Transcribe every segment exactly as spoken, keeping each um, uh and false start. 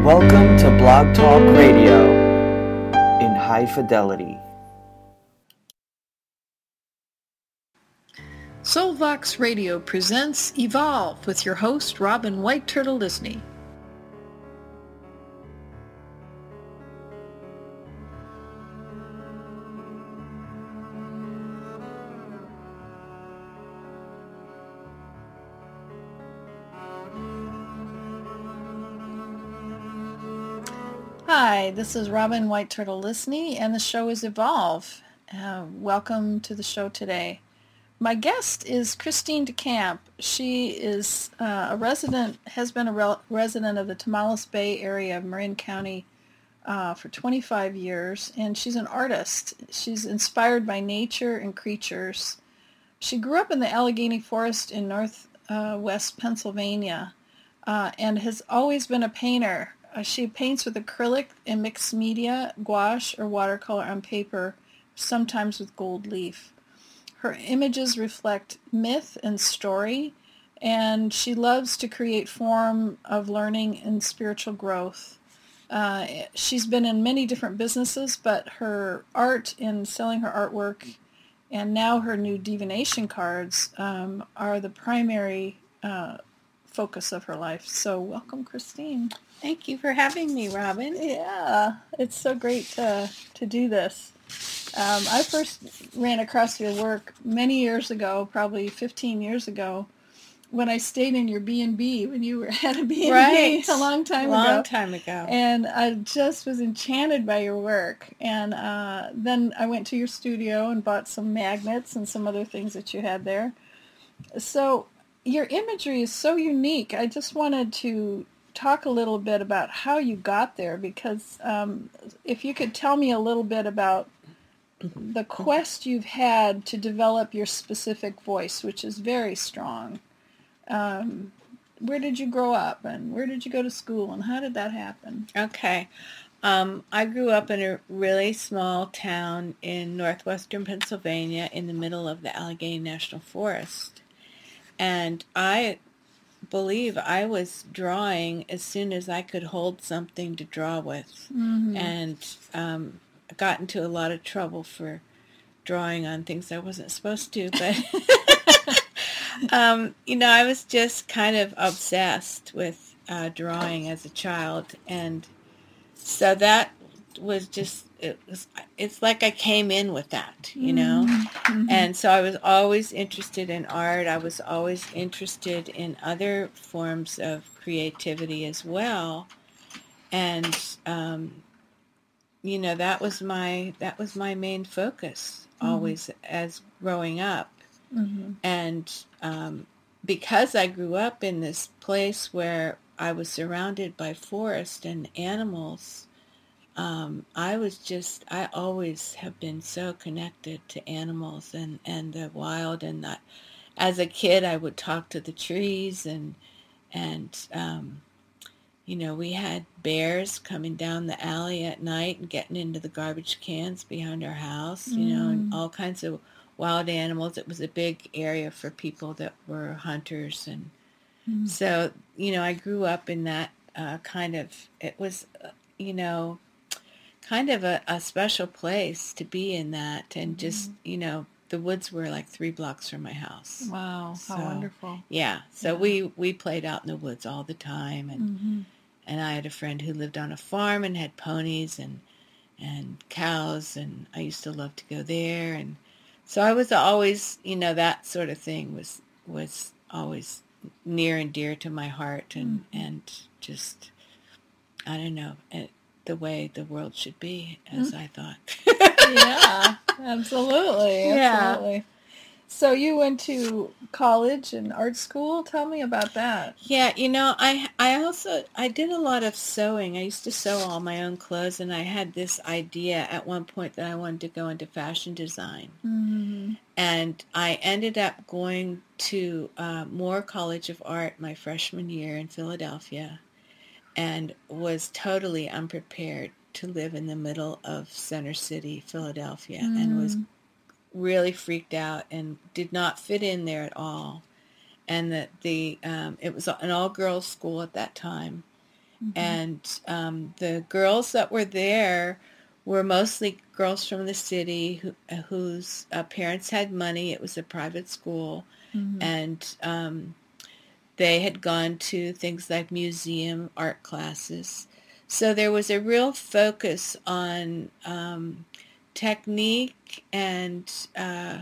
Welcome to Blog Talk Radio in high fidelity. Soulvox Radio presents Evolve with your host, Robin White Turtle Disney. Hi, this is Robin White Turtle Disney, and the show is Evolve. Uh, welcome to the show today. My guest is Christine DeCamp. She is uh, a resident, has been a re- resident of the Tomales Bay area of Marin County uh, for twenty-five years, and she's an artist. She's inspired by nature and creatures. She grew up in the Allegheny Forest in northwest uh, Pennsylvania uh, and has always been a painter. Uh, she paints with acrylic and mixed media, gouache, or watercolor on paper, sometimes with gold leaf. Her images reflect myth and story, and she loves to create form of learning and spiritual growth. Uh, she's been in many different businesses, but her art and selling her artwork and now her new divination cards um, are the primary uh, focus of her life. So welcome, Christine. Thank you for having me, Robin. Yeah, it's so great to, to do this. Um, I first ran across your work many years ago, probably fifteen years ago, when I stayed in your B and B, when you were had a B and B right. a long time long ago. Long time ago. And I just was enchanted by your work. And uh, then I went to your studio and bought some magnets and some other things that you had there. So your imagery is so unique. I just wanted to talk a little bit about how you got there, because um, if you could tell me a little bit about the quest you've had to develop your specific voice, which is very strong. Um, where did you grow up, and where did you go to school, and how did that happen? Okay. Um, I grew up in a really small town in northwestern Pennsylvania in the middle of the Allegheny National Forest. And I believe I was drawing as soon as I could hold something to draw with. Mm-hmm. And um, I got into a lot of trouble for drawing on things I wasn't supposed to, but um, you know, I was just kind of obsessed with uh, drawing as a child, and so that was just it was it's like I came in with that, you know. Mm-hmm. And so I was always interested in art. I was always interested in other forms of creativity as well, and um, you know, that was my that was my main focus always mm-hmm. as growing up. Mm-hmm. And um, because I grew up in this place where I was surrounded by forest and animals, um, I was just, I always have been so connected to animals and, and the wild. And that, as a kid, I would talk to the trees, and, and um, you know, we had bears coming down the alley at night and getting into the garbage cans behind our house, you mm. know, and all kinds of wild animals. It was a big area for people that were hunters. And mm. so, you know, I grew up in that uh, kind of, it was, uh, you know, kind of a, a special place to be in that. And mm. just, you know, the woods were like three blocks from my house. Wow, so, how wonderful. Yeah. So yeah. we, we played out in the woods all the time. And mm-hmm. and I had a friend who lived on a farm and had ponies and and cows, and I used to love to go there. And so I was always, you know, that sort of thing was was always near and dear to my heart, and, mm-hmm. and just, I don't know, it, the way the world should be, as mm-hmm. I thought. Yeah, absolutely, yeah. absolutely. So you went to college and art school. Tell me about that. Yeah, you know, I I also, I did a lot of sewing. I used to sew all my own clothes, and I had this idea at one point that I wanted to go into fashion design. Mm-hmm. And I ended up going to uh, Moore College of Art my freshman year in Philadelphia, and was totally unprepared to live in the middle of Center City, Philadelphia, mm-hmm. and was really freaked out and did not fit in there at all. And that the um, it was an all-girls school at that time, And um, the girls that were there were mostly girls from the city who, whose uh, parents had money. It was a private school. Mm-hmm. And um, they had gone to things like museum art classes. So there was a real focus on um, technique and uh,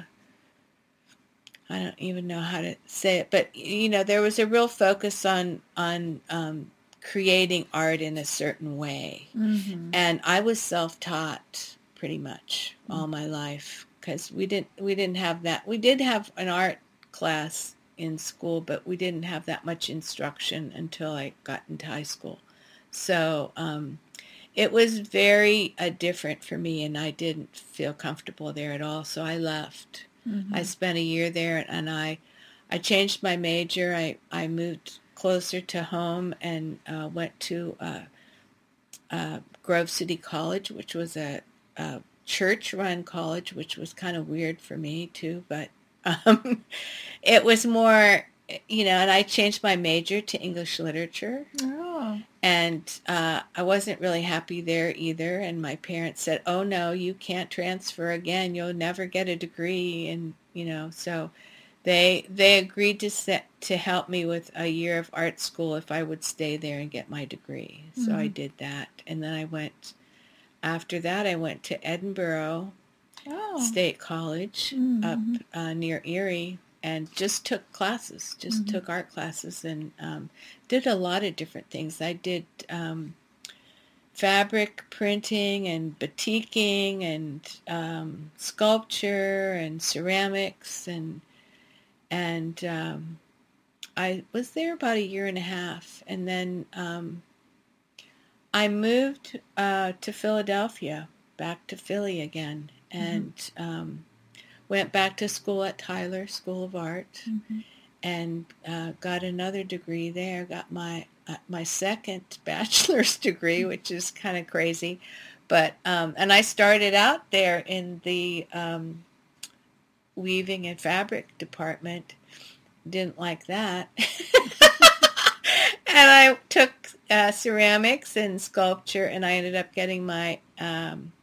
I don't even know how to say it, but you know, there was a real focus on on um, creating art in a certain way. Mm-hmm. And I was self-taught pretty much Mm-hmm. all my life because we didn't we didn't have that. We did have an art class in school, but we didn't have that much instruction until I got into high school. So um, it was very uh, different for me, and I didn't feel comfortable there at all. So I left. Mm-hmm. I spent a year there, and I, I changed my major. I, I moved closer to home and uh, went to uh, uh, Grove City College, which was a, a church-run college, which was kind of weird for me too. But um, it was more, you know. And I changed my major to English literature. Oh. And uh, I wasn't really happy there either. And my parents said, oh, no, you can't transfer again. You'll never get a degree. And, you know, so they they agreed to set, to help me with a year of art school if I would stay there and get my degree. Mm-hmm. So I did that. And then I went, after that, I went to Edinburgh oh. State College mm-hmm. up uh, near Erie. And just took classes, just mm-hmm. took art classes and um, did a lot of different things. I did um, fabric printing and batiking and um, sculpture and ceramics. And and um, I was there about a year and a half. And then um, I moved uh, to Philadelphia, back to Philly again. And... Mm-hmm. Um, went back to school at Tyler School of Art mm-hmm. and uh, got another degree there. Got my uh, my second bachelor's degree, which is kind of crazy. But um, and I started out there in the um, weaving and fabric department. Didn't like that. And I took uh, ceramics and sculpture, and I ended up getting my... Um,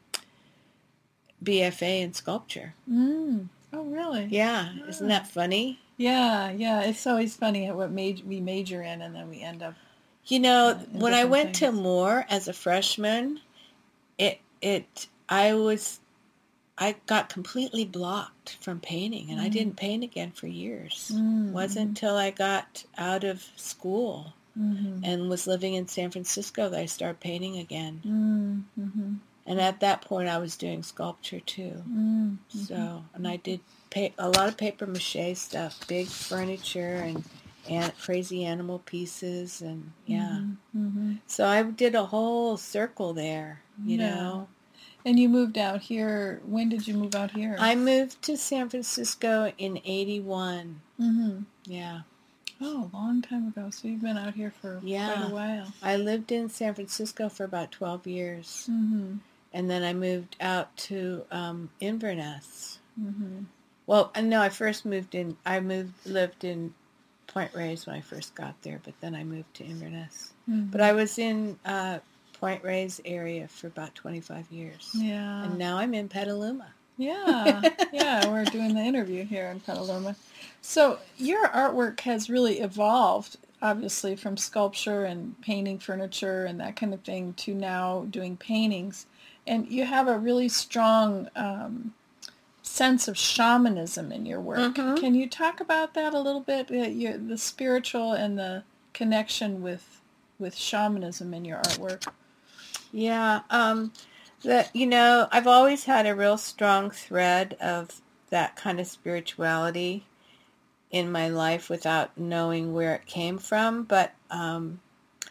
B F A in sculpture. Mm. Oh, really? Yeah. Ah. Isn't that funny? Yeah, yeah. It's always funny what major we major in, and then we end up. You know, uh, when I went things. to Moore as a freshman, it it I was I got completely blocked from painting, and mm. I didn't paint again for years. Mm. Wasn't until I got out of school mm-hmm. and was living in San Francisco that I started painting again. Mm-hmm. And at that point, I was doing sculpture, too. Mm-hmm. So, and I did pa- a lot of paper mache stuff, big furniture and, and crazy animal pieces, and, yeah. Mm-hmm. So I did a whole circle there, you yeah. know. And you moved out here. When did you move out here? I moved to San Francisco in eighty-one. Mm-hmm. Yeah. Oh, a long time ago. So you've been out here for yeah. quite a while. I lived in San Francisco for about twelve years. Mm-hmm. And then I moved out to um, Inverness. Mm-hmm. Well, no, I first moved in, I moved, lived in Point Reyes when I first got there, but then I moved to Inverness. Mm-hmm. But I was in uh, Point Reyes area for about twenty-five years. Yeah. And now I'm in Petaluma. Yeah, yeah, we're doing the interview here in Petaluma. So your artwork has really evolved, obviously, from sculpture and painting furniture and that kind of thing to now doing paintings. And you have a really strong um, sense of shamanism in your work. Mm-hmm. Can you talk about that a little bit? Uh, your, the spiritual and the connection with with shamanism in your artwork. Yeah, um, the you know I've always had a real strong thread of that kind of spirituality in my life without knowing where it came from. But um,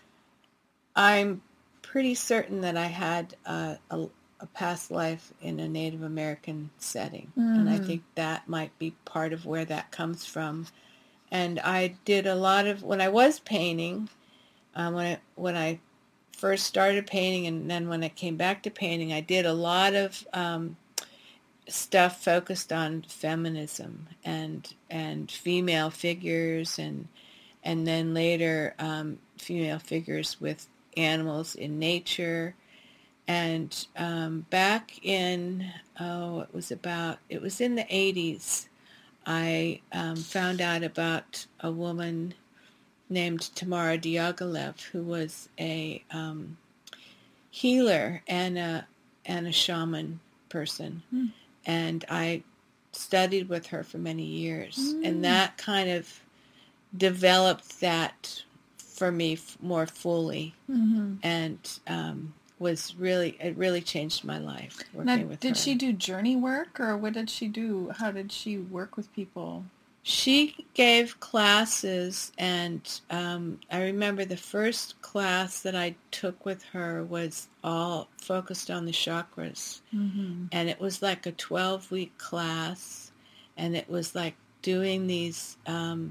I'm pretty certain that I had a, a, a past life in a Native American setting. Mm-hmm. And I think that might be part of where that comes from. And I did a lot of, when I was painting, um, when I, when I first started painting and then when I came back to painting, I did a lot of um, stuff focused on feminism and, and female figures and, and then later um, female figures with animals in nature. And um, back in, oh, it was about, it was in the eighties, I um, found out about a woman named Tamara Diaghilev, who was a um, healer and a, and a shaman person. Mm. And I studied with her for many years. Mm. And that kind of developed that for me f- more fully. Mm-hmm. And um, was really, it really changed my life working Now, with did her. she do journey work, or what did she do? How did she work with people? She gave classes, and um, I remember the first class that I took with her was all focused on the chakras. Mm-hmm. And it was like a twelve-week class, and it was like doing these um,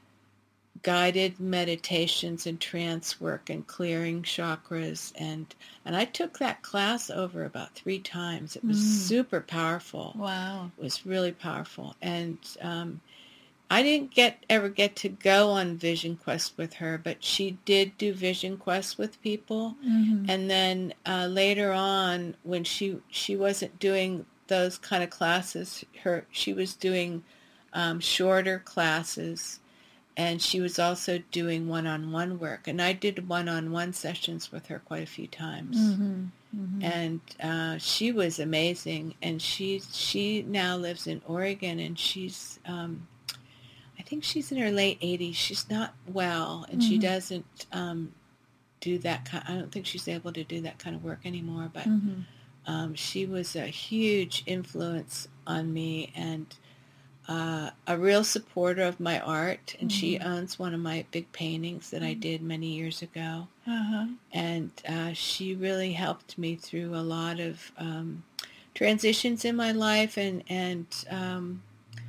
guided meditations and trance work and clearing chakras. And, and I took that class over about three times. It was Mm. super powerful. Wow. It was really powerful. And um, I didn't get ever get to go on Vision Quest with her, but she did do Vision Quest with people. Mm-hmm. And then uh, later on, when she she wasn't doing those kind of classes, her she was doing um, shorter classes, and she was also doing one-on-one work. And I did one-on-one sessions with her quite a few times. Mm-hmm. Mm-hmm. And uh, she was amazing. And she she now lives in Oregon, and she's um, I think she's in her late eighties. She's not well, and Mm-hmm. she doesn't um, do that kind. I don't think she's able to do that kind of work anymore. But Mm-hmm. um, she was a huge influence on me, and uh, a real supporter of my art. And Mm-hmm. she owns one of my big paintings that I did many years ago. Uh-huh. And uh, she really helped me through a lot of um, transitions in my life, and and um,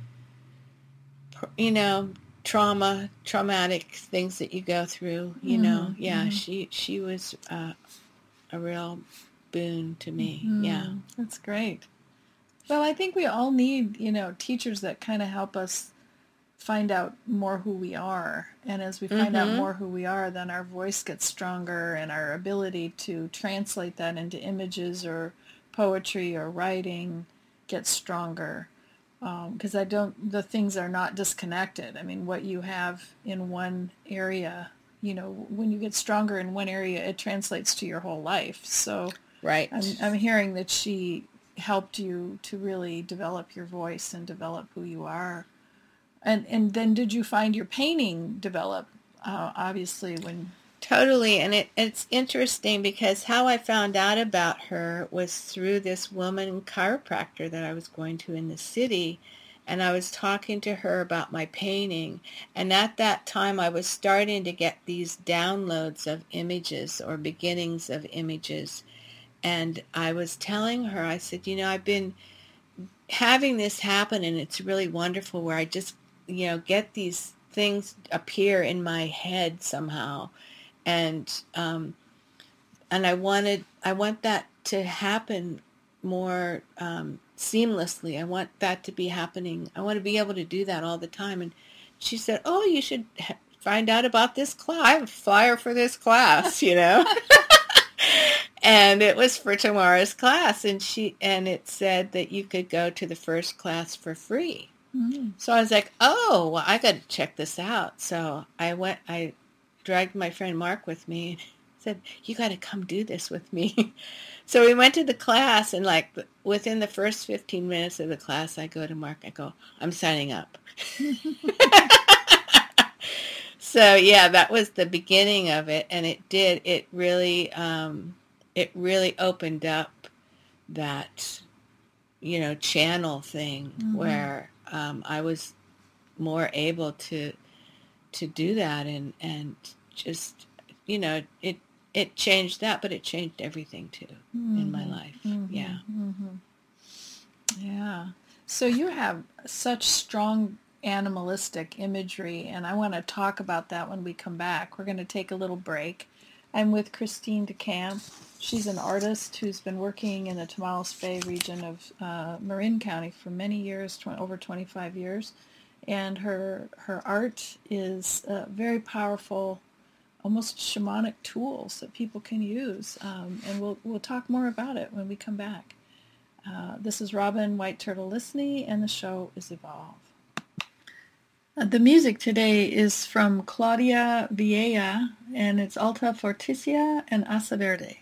you know, trauma, traumatic things that you go through, you Mm-hmm. know. Yeah, Mm-hmm. she she was uh, a real boon to me. Mm-hmm. Yeah. That's great. Well, I think we all need, you know, teachers that kind of help us find out more who we are. And as we find out Mm-hmm. more who we are, then our voice gets stronger, and our ability to translate that into images or poetry or writing gets stronger. Because I don't, the things are not disconnected. I mean, what you have in one area, you know, when you get stronger in one area, it translates to your whole life. So Right. I'm, I'm hearing that she helped you to really develop your voice and develop who you are. And and then did you find your painting develop, uh, obviously, when... Totally. And it, it's interesting because how I found out about her was through this woman chiropractor that I was going to in the city. And I was talking to her about my painting. And at that time, I was starting to get these downloads of images or beginnings of images. And I was telling her, I said, you know, I've been having this happen, and it's really wonderful, where I just, you know, get these things appear in my head somehow. And um, and I wanted, I want that to happen more um, seamlessly. I want that to be happening. I want to be able to do that all the time. And she said, oh, you should ha- find out about this class. I have a flyer for this class, you know. And it was for tomorrow's class, and she and it said that you could go to the first class for free. Mm-hmm. So I was like, oh, well, I got to check this out. So I went, I dragged my friend Mark with me, and said, you got to come do this with me. So we went to the class, and like within the first fifteen minutes of the class, I go to Mark, I go, I'm signing up. So yeah, that was the beginning of it. And it did, it really, um, it really opened up that, you know, channel thing. Mm-hmm. Where um, I was more able to to do that, and and just, you know, it it changed that, but it changed everything too. Mm-hmm. In my life. Mm-hmm. Yeah. Mm-hmm. Yeah. So you have such strong animalistic imagery, and I want to talk about that when we come back. We're going to take a little break. I'm with Christine DeCamp. She's an artist who's been working in the Tomales Bay region of uh, Marin County for many years, tw- over twenty-five years. And her her art is uh, very powerful, almost shamanic tools that people can use. Um, and we'll, we'll talk more about it when we come back. Uh, this is Robin White Turtle Listening, and the show is Evolve. Uh, the music today is from Claudia Vieja, and it's Alta Forticia and Asa Verde.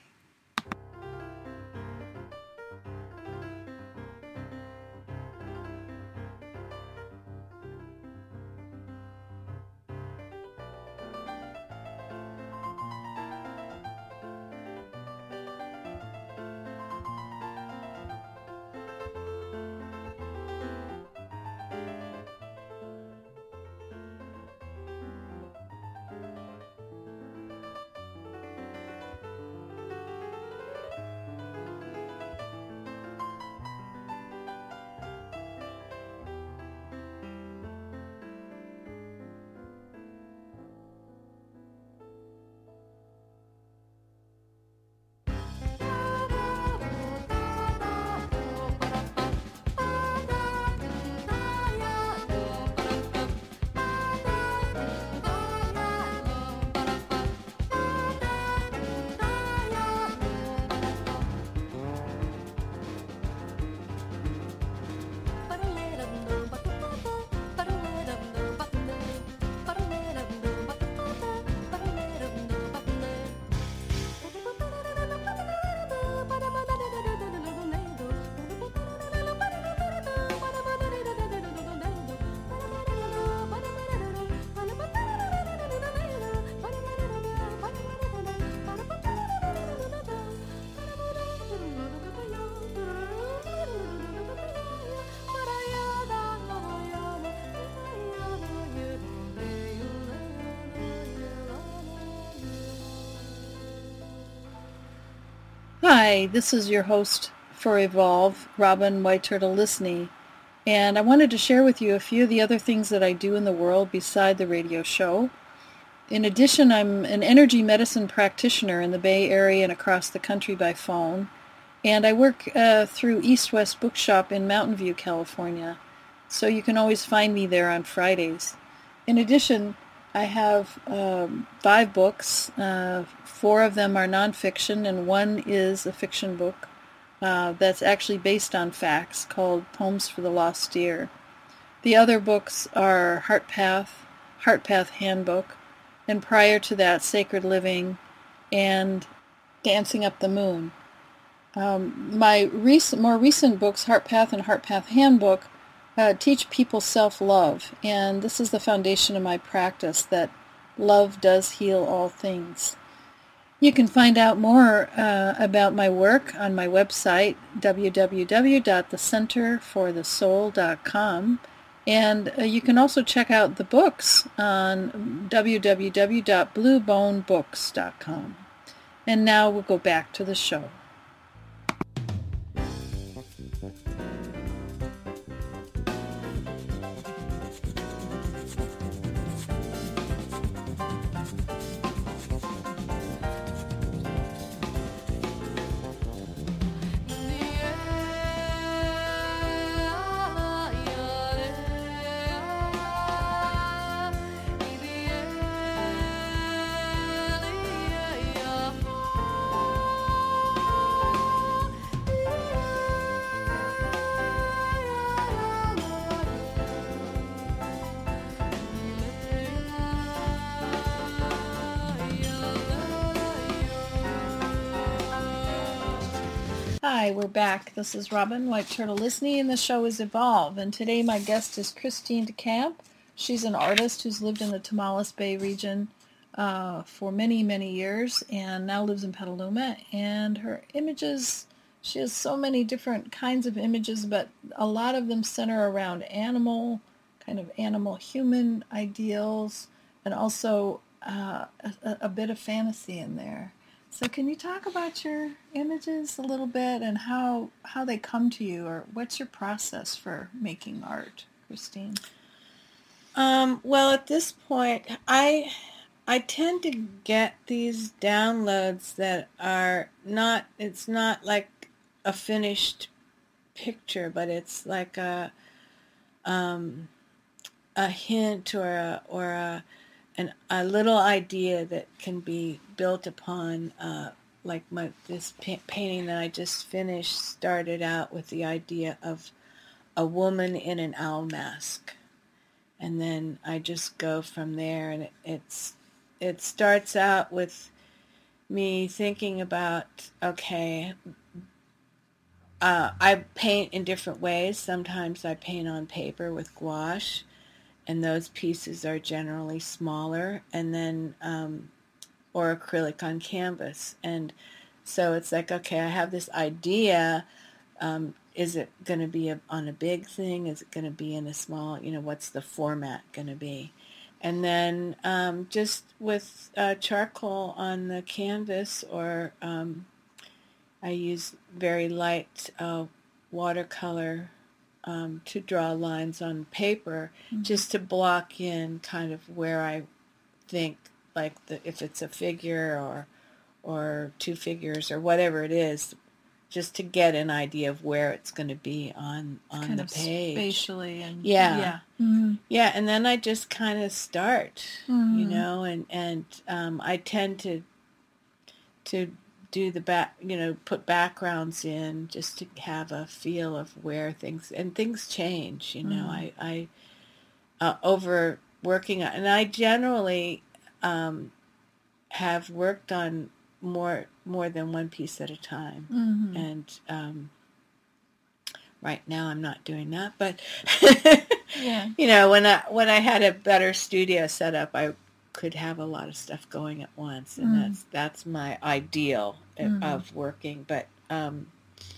Hi, this is your host for Evolve, Robin White Turtle Listening, and I wanted to share with you a few of the other things that I do in the world beside the radio show. In addition, I'm an energy medicine practitioner in the Bay Area and across the country by phone, and I work uh, through East West Bookshop in Mountain View, California, so you can always find me there on Fridays. In addition, I have um, five books. Uh, four of them are nonfiction, and one is a fiction book uh, that's actually based on facts called Poems for the Lost Deer. The other books are Heart Path, Heart Path Handbook, and prior to that, Sacred Living and Dancing Up the Moon. Um, my recent, more recent books, Heart Path and Heart Path Handbook, Uh, teach people self-love, and this is the foundation of my practice, that love does heal all things. You can find out more uh, about my work on my website, w w w dot the center for the soul dot com, and uh, you can also check out the books on w w w dot blue bone books dot com. And now we'll go back to the show. Hi, we're back. This is Robin White Turtle Listening, and the show is Evolve. And today my guest is Christine DeCamp. She's an artist who's lived in the Tomales Bay region uh, for many, many years and now lives in Petaluma. And her images, she has so many different kinds of images, but a lot of them center around animal, kind of animal-human ideals, and also uh, a, a bit of fantasy in there. So can you talk about your images a little bit and how how they come to you, or what's your process for making art, Christine? Um, well, at this point, I I tend to get these downloads that are not, it's not like a finished picture, but it's like a um, a hint or a, or a an, a little idea that can be built upon. Uh, like my this pa- painting that I just finished started out with the idea of a woman in an owl mask, and then I just go from there. And it, it's it starts out with me thinking about, okay, uh, I paint in different ways. Sometimes I paint on paper with gouache, and those pieces are generally smaller, and then um, or acrylic on canvas. And so it's like, okay, I have this idea. Um, is it going to be a, on a big thing? Is it going to be in a small, you know, what's the format going to be? And then um, just with uh, charcoal on the canvas, or um, I use very light uh, watercolor um, to draw lines on paper, mm-hmm. just to block in kind of where I think, like the, if it's a figure or or two figures or whatever it is, just to get an idea of where it's going to be on on kind the of page spatially. And yeah yeah mm-hmm. yeah and then I just kind of start, mm-hmm. you know, and and um, I tend to to do the back, you know, put backgrounds in just to have a feel of where things, and things change, you know. mm-hmm. I I uh, over working on, and I generally um, have worked on more more than one piece at a time. mm-hmm. And um, right now I'm not doing that, but yeah. you know, when I when I had a better studio set up, I could have a lot of stuff going at once, and mm. that's that's my ideal mm. of working. But um,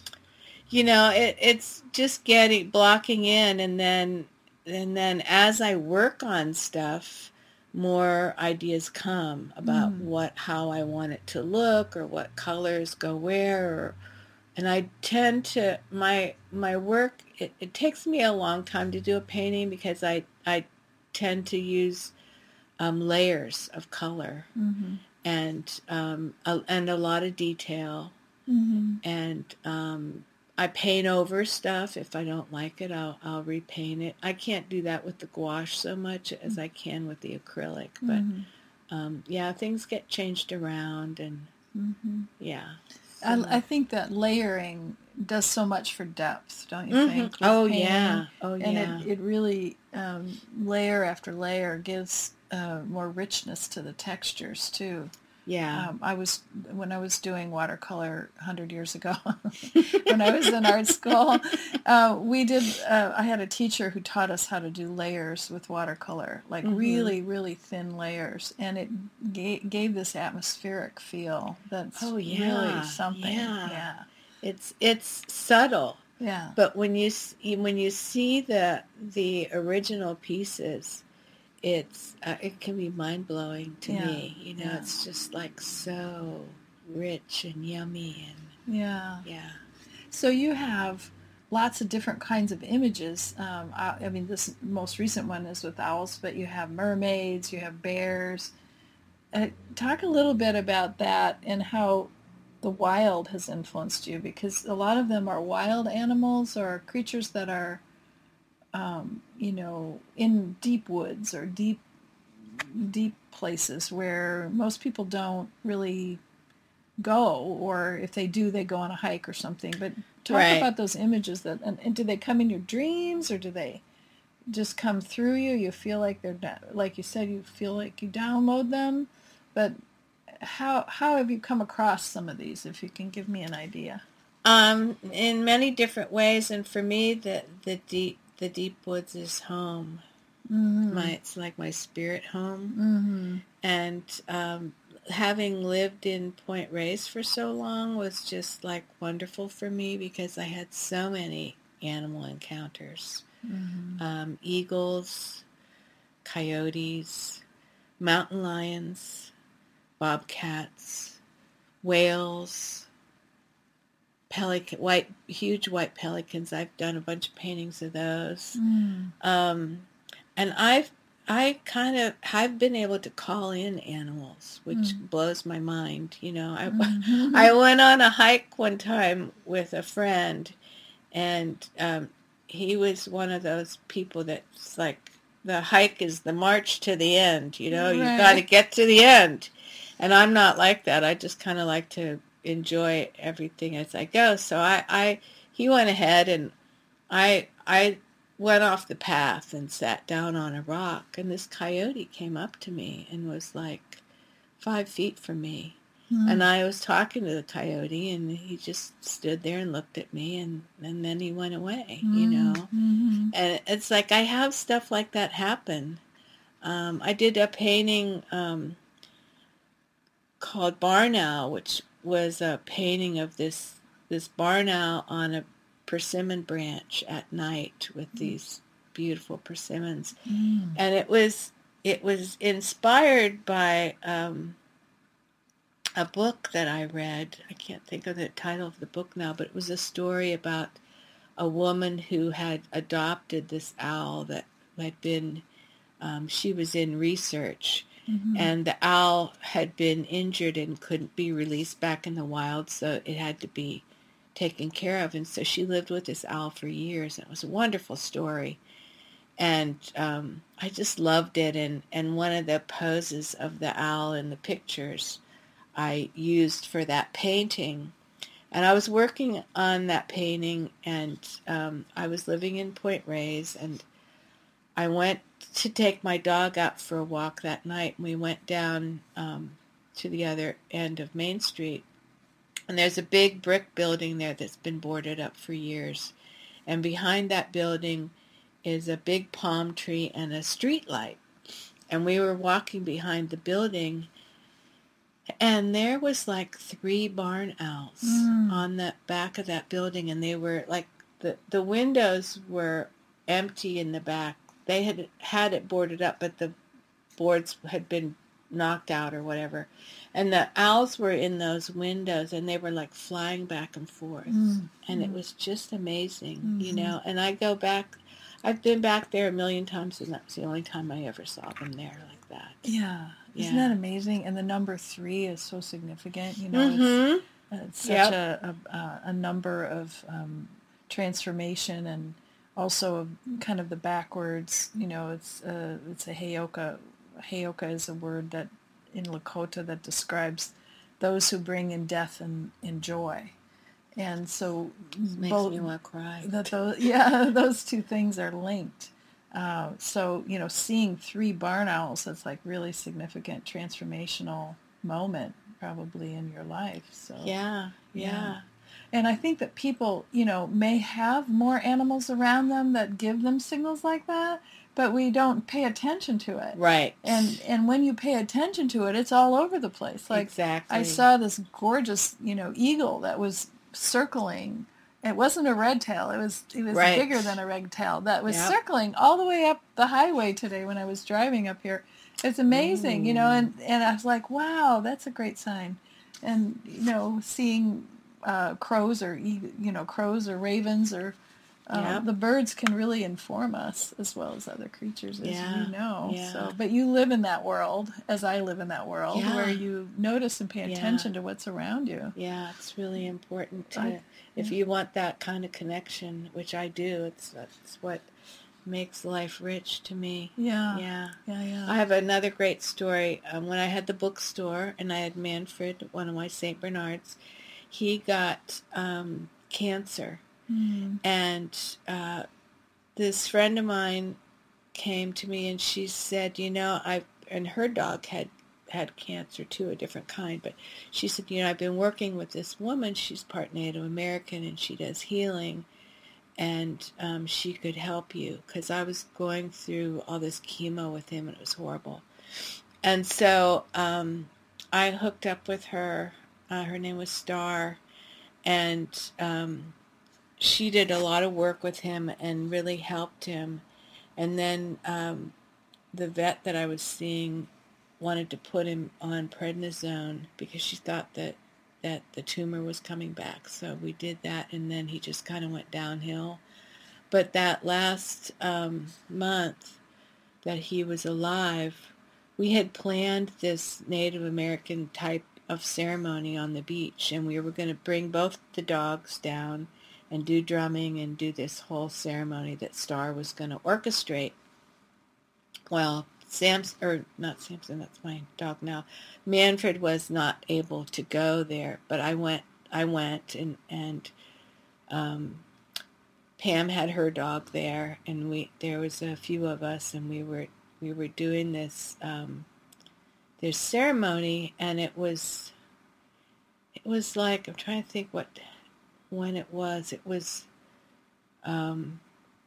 you know, it, it's just getting blocking in, and then and then as I work on stuff, more ideas come about mm. what how I want it to look, or what colors go where, or, and I tend to my my work. It, it takes me a long time to do a painting because I I tend to use um, layers of color mm-hmm. and um, a, and a lot of detail, mm-hmm. and um, I paint over stuff. If I don't like it, I'll I'll repaint it. I can't do that with the gouache so much as I can with the acrylic. But mm-hmm. um, yeah, things get changed around, and mm-hmm. yeah. So. I, I think that layering does so much for depth, don't you mm-hmm. think? Oh painting? yeah, oh and yeah. And it, it really, um, layer after layer gives uh, more richness to the textures too. Yeah. Um, I was, when I was doing watercolor a hundred years ago, when I was in art school, uh, we did, uh, I had a teacher who taught us how to do layers with watercolor, like mm-hmm. really, really thin layers. And it ga- gave this atmospheric feel that's oh, yeah. really something. Yeah. yeah. It's, it's subtle. Yeah. But when you, when you see the, the original pieces, it's uh, it can be mind-blowing to yeah. me, you know. Yeah. It's just like so rich and yummy, and yeah yeah so you have lots of different kinds of images. um, I, I mean, this most recent one is with owls, but you have mermaids, you have bears. Uh, talk a little bit about that and how the wild has influenced you, because a lot of them are wild animals or creatures that are Um, you know, in deep woods or deep, deep places where most people don't really go, or if they do, they go on a hike or something. But talk right. about those images that, and, and do they come in your dreams, or do they just come through you? You feel like they're, like you said, you feel like you download them, but how how have you come across some of these? If you can give me an idea. Um, in many different ways, and for me, the the deep. The deep woods is home. Mm-hmm. My it's like my spirit home. Mm-hmm. And um, having lived in Point Reyes for so long was just like wonderful for me, because I had so many animal encounters. Mm-hmm. Um, eagles, coyotes, mountain lions, bobcats, whales, pelican, white, huge white pelicans. I've done a bunch of paintings of those. Mm. Um, and I've, I kind of, I've been able to call in animals, which mm. blows my mind. You know, I, mm-hmm. I went on a hike one time with a friend, and um, he was one of those people that's like, the hike is the march to the end. You know, you Right. got to get to the end. And I'm not like that. I just kind of like to enjoy everything as I go. So I, I he went ahead, and I I went off the path and sat down on a rock, and this coyote came up to me and was like five feet from me. And I was talking to the coyote, and he just stood there and looked at me, and, and then he went away, you know. Mm-hmm. And it's like I have stuff like that happen. Um, I did a painting um, called Barn Owl, which was a painting of this this barn owl on a persimmon branch at night with these beautiful persimmons. Mm. And it was it was inspired by um, a book that I read. I can't think of the title of the book now, but it was a story about a woman who had adopted this owl that had been, um, she was in research, Mm-hmm. and the owl had been injured and couldn't be released back in the wild, so it had to be taken care of. And so she lived with this owl for years. It was a wonderful story. And um, I just loved it. And, and one of the poses of the owl in the pictures I used for that painting. And I was working on that painting, and um, I was living in Point Reyes, and I went to take my dog out for a walk that night. And we went down um, to the other end of Main Street, and there's a big brick building there that's been boarded up for years. And behind that building is a big palm tree and a street light. And we were walking behind the building, and there was like three barn owls Mm. on the back of that building, and they were like, the, the windows were empty in the back. They had had it boarded up, but the boards had been knocked out or whatever. And the owls were in those windows, and they were like flying back and forth. Mm. And it was just amazing, Mm-hmm. you know. And I go back, I've been back there a million times, and that was the only time I ever saw them there like that. Yeah. Isn't Yeah. that amazing? And the number three is so significant. You know, it's, Mm-hmm. uh, it's such Yep. a, a a number of um, transformation, and also kind of the backwards. You know, it's uh, it's a heyoka. Heyoka is a word that in Lakota that describes those who bring in death and, and joy. And so Makes both me want to cry. that those yeah those two things are linked. Uh, so, you know, seeing three barn owls, that's like really significant transformational moment probably in your life. So Yeah, yeah. Yeah. And I think that people, you know, may have more animals around them that give them signals like that, but we don't pay attention to it. Right. And and when you pay attention to it, it's all over the place. Like exactly. I saw this gorgeous, you know, eagle that was circling. It wasn't a red tail. It was it was Right. bigger than a red tail that was Yep. circling all the way up the highway today when I was driving up here. It's amazing, you know, and, and I was like, wow, that's a great sign. And, you know, seeing uh, crows or, e- you know, crows or ravens or uh, Yep. the birds can really inform us as well as other creatures, as Yeah, you know. yeah. So, but you live in that world, as I live in that world, Yeah. where you notice and pay Yeah. attention to what's around you. Yeah, it's really important to, I- if you want that kind of connection, which I do, it's that's what makes life rich to me. Yeah. Yeah. Yeah, yeah. I have another great story. Um, when I had the bookstore and I had Manfred, one of my Saint Bernards, he got um, cancer. Mm. And uh, this friend of mine came to me and she said, you know, I and her dog had had cancer too, a different kind, but she said, you know, I've been working with this woman. She's part Native American and she does healing, and um, she could help you, because I was going through all this chemo with him and it was horrible. And so um, I hooked up with her. Uh, her name was Star, and um, she did a lot of work with him and really helped him. And then um, the vet that I was seeing wanted to put him on prednisone because she thought that, that the tumor was coming back. So we did that, and then he just kind of went downhill. But that last um, month that he was alive, we had planned this Native American type of ceremony on the beach, and we were going to bring both the dogs down and do drumming and do this whole ceremony that Star was going to orchestrate. well, Samson, or not Samson, that's my dog now. Manfred was not able to go there, but I went, I went and, and, um, Pam had her dog there, and we, there was a few of us, and we were, we were doing this, um, this ceremony, and it was, it was like, I'm trying to think what, when it was, it was, um,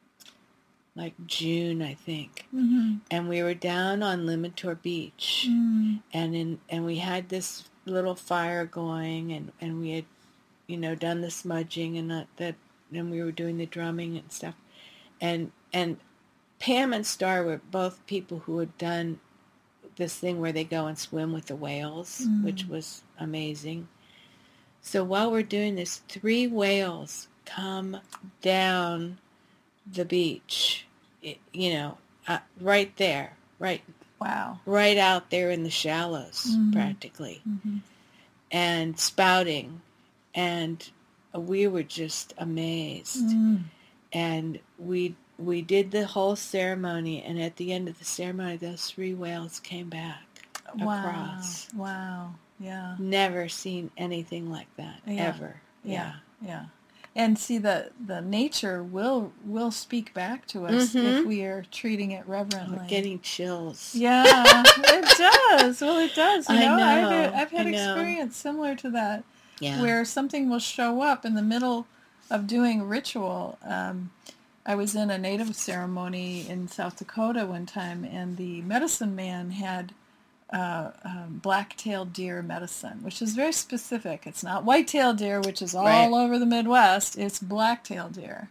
like June, I think. Mm-hmm. And we were down on Limitor Beach, Mm. and in, and we had this little fire going, and, and we had, you know, done the smudging, and the, the and we were doing the drumming and stuff. And and Pam and Star were both people who had done this thing where they go and swim with the whales, Mm. which was amazing. So while we're doing this, three whales come down the beach, it, you know, uh, right there, right, Wow. right out there in the shallows, Mhm. practically, Mm-hmm. and spouting, and we were just amazed. Mm. And we we did the whole ceremony, and at the end of the ceremony, those three whales came back Wow. across. Wow. Yeah. Never seen anything like that, Yeah. ever. Yeah. Yeah. And see, the, the nature will will speak back to us Mhm. if we are treating it reverently. I'm getting chills. Yeah, it does. Well, it does. You I know, I've, know, I've had I know. experience similar to that, Yeah. where something will show up in the middle of doing a ritual. Um, I was in a native ceremony in South Dakota one time, and the medicine man had uh, um, black-tailed deer medicine, which is very specific. It's not white-tailed deer, which is all Right. over the Midwest. It's black-tailed deer.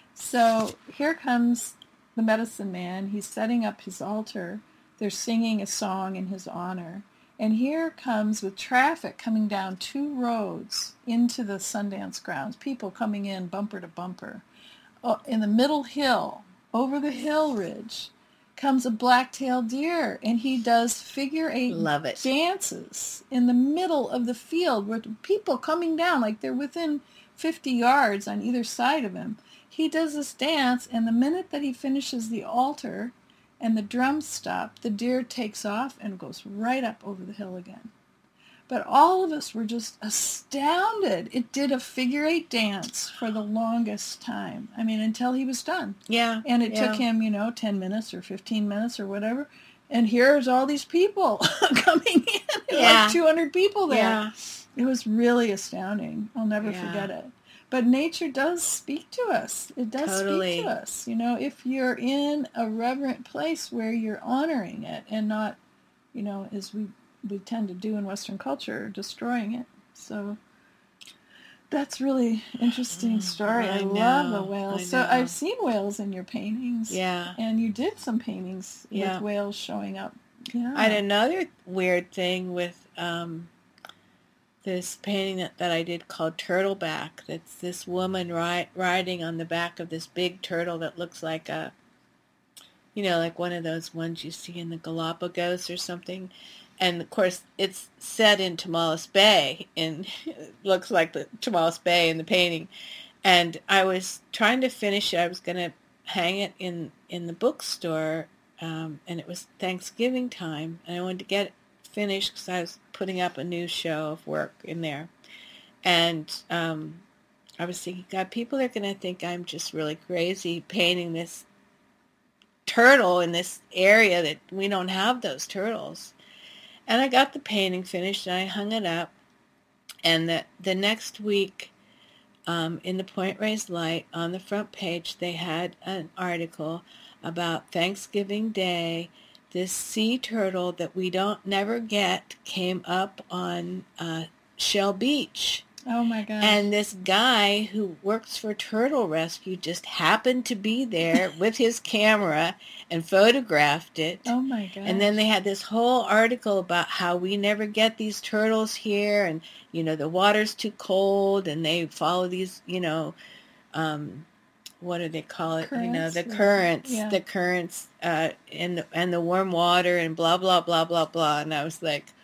So here comes the medicine man. He's setting up his altar. They're singing a song in his honor. And here comes, with traffic coming down two roads into the Sundance grounds, people coming in bumper to bumper. Oh, in the middle hill, over the hill ridge, comes a black-tailed deer, and he does figure eight Love it. dances in the middle of the field with people coming down like they're within fifty yards on either side of him. He does this dance, and the minute that he finishes the altar and the drums stop, the deer takes off and goes right up over the hill again. But all of us were just astounded. It did a figure eight dance for the longest time. I mean, until he was done. Yeah. And it yeah. took him, you know, ten minutes or fifteen minutes or whatever. And here's all these people coming in. Yeah. Like two hundred people there. Yeah. It was really astounding. I'll never Yeah. forget it. But nature does speak to us. It does Totally. speak to us. You know, if you're in a reverent place where you're honoring it and not, you know, as we, we tend to do in Western culture, destroying it. So that's really interesting story. I, I love know, the whales. I So know. I've seen whales in your paintings. Yeah. And you did some paintings Yeah. with whales showing up. Yeah. I had another weird thing with um, this painting that, that I did called Turtleback. That's this woman ri- riding on the back of this big turtle that looks like a, you know, like one of those ones you see in the Galapagos or something. And, of course, it's set in Tomales Bay, and it looks like the Tomales Bay in the painting. And I was trying to finish it. I was going to hang it in, in the bookstore, um, and it was Thanksgiving time, and I wanted to get it finished because I was putting up a new show of work in there. And um, I was thinking, God, people are going to think I'm just really crazy painting this turtle in this area that we don't have those turtles. And I got the painting finished, and I hung it up. And the, the next week, um, in the Point Reyes Light, on the front page, they had an article about Thanksgiving Day. This sea turtle that we don't never get came up on uh, Shell Beach. Oh, my gosh. And this guy who works for Turtle Rescue just happened to be there with his camera and photographed it. Oh, my gosh. And then they had this whole article about how we never get these turtles here, and, you know, the water's too cold, and they follow these, you know, um, what do they call it? Currents? You know, the currents, Yeah. the currents, uh, and the, and the warm water, and blah, blah, blah, blah, blah. And I was like,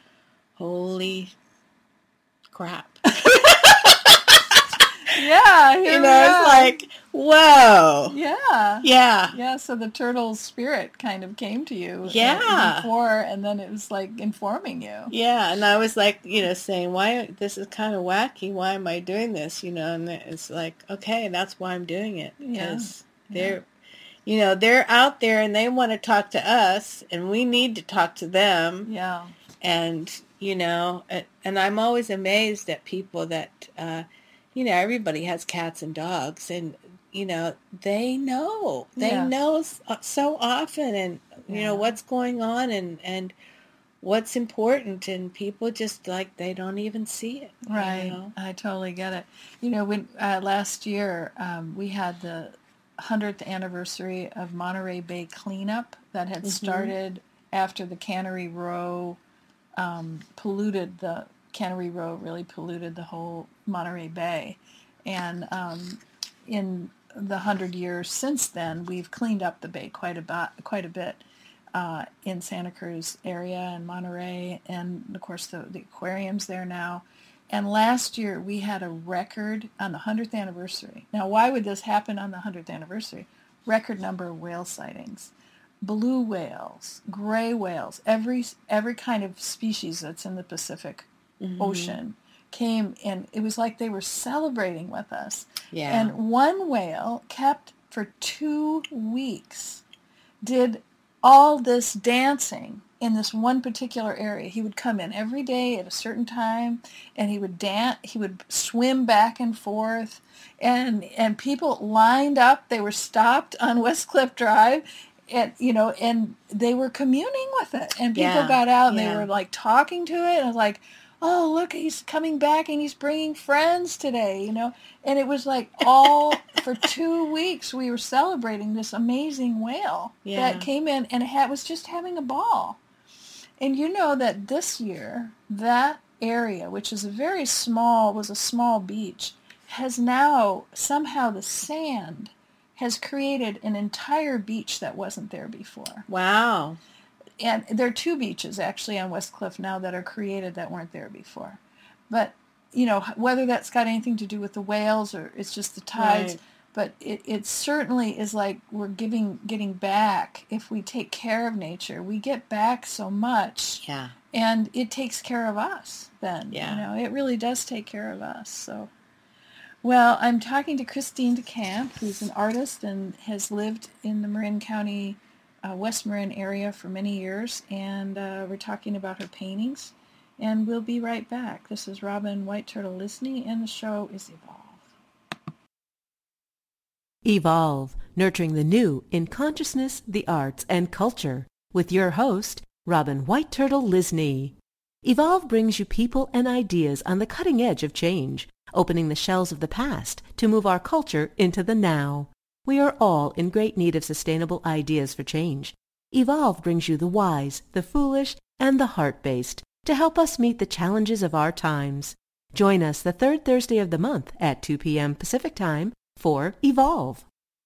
holy crap. Yeah, here You we know, are. it's like, whoa. Yeah. Yeah. Yeah, so the turtle spirit kind of came to you uh, Yeah. before, and then it was like informing you. Yeah, and I was like, you know, saying, why, this is kind of wacky. Why am I doing this? You know, and it's like, okay, that's why I'm doing it. Yeah. Because Yeah. they're, you know, they're out there and they want to talk to us, and we need to talk to them. Yeah. And, you know, and, and I'm always amazed at people that, uh, you know, everybody has cats and dogs, and, you know, they know. They Yes. know s- uh, so often, and, you Yeah. know, what's going on, and, and what's important, and people just, like, they don't even see it. Right. You know? I totally get it. You know, when uh, last year um, we had the one hundredth anniversary of Monterey Bay cleanup that had Mhm. started after the Cannery Row um, polluted the Cannery Row really polluted the whole Monterey Bay, and um, in the hundred years since then, we've cleaned up the bay quite a bit, quite a bit uh, in Santa Cruz area and Monterey, and of course the the aquarium's there now. And last year we had a record on the hundredth anniversary. Now, why would this happen on the hundredth anniversary? Record number of whale sightings. Blue whales, gray whales, every every kind of species that's in the Pacific Mhm. Ocean came, and it was like they were celebrating with us. Yeah. And one whale kept for two weeks, did all this dancing in this one particular area. He would come in every day at a certain time, and he would dance. He would swim back and forth, and and people lined up. They were stopped on West Cliff Drive, and you know, and they were communing with it. And people Yeah, got out, and yeah. they were like talking to it, and I was like, oh, look, he's coming back, and he's bringing friends today, you know. And it was like all for two weeks we were celebrating this amazing whale Yeah. that came in and ha- was just having a ball. And you know that this year, that area, which is a very small, was a small beach, has now, somehow the sand has created an entire beach that wasn't there before. Wow. And there are two beaches actually on West Cliff now that are created that weren't there before. But, you know, whether that's got anything to do with the whales or it's just the tides, Right. but it, it certainly is like we're giving, getting back. If we take care of nature, we get back so much, Yeah. and it takes care of us then. Yeah. You know, it really does take care of us. So, well, I'm talking to Christine DeCamp, who's an artist and has lived in the Marin County, uh, West Marin area for many years, and uh, we're talking about her paintings, and we'll be right back. This is Robin White Turtle Listening, and the show is Evolve. Evolve, nurturing the new in consciousness, the arts, and culture, with your host, Robin White Turtle Lisney. Evolve brings you people and ideas on the cutting edge of change, opening the shells of the past to move our culture into the now. We are all in great need of sustainable ideas for change. Evolve brings you the wise, the foolish, and the heart-based to help us meet the challenges of our times. Join us the third Thursday of the month at two p.m. Pacific Time for Evolve.